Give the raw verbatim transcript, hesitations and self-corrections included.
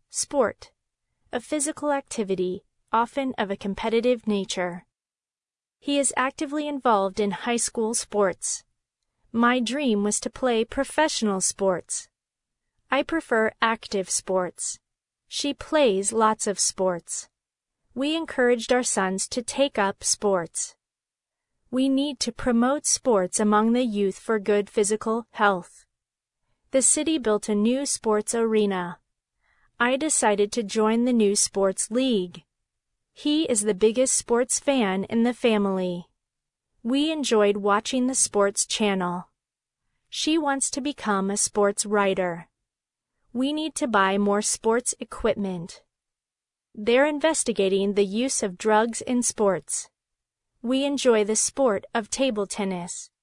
Sport. A physical activity, often of a competitive nature. He is actively involved in high school sports. My dream was to play professional sports. I prefer active sports. She plays lots of sports. We encouraged our sons to take up sports. We need to promote sports among the youth for good physical health. The city built a new sports arena. I decided to join the new sports league. He is the biggest sports fan in the family. We enjoyed watching the sports channel. She wants to become a sports writer. We need to buy more sports equipment. They're investigating the use of drugs in sports. We enjoy the sport of table tennis.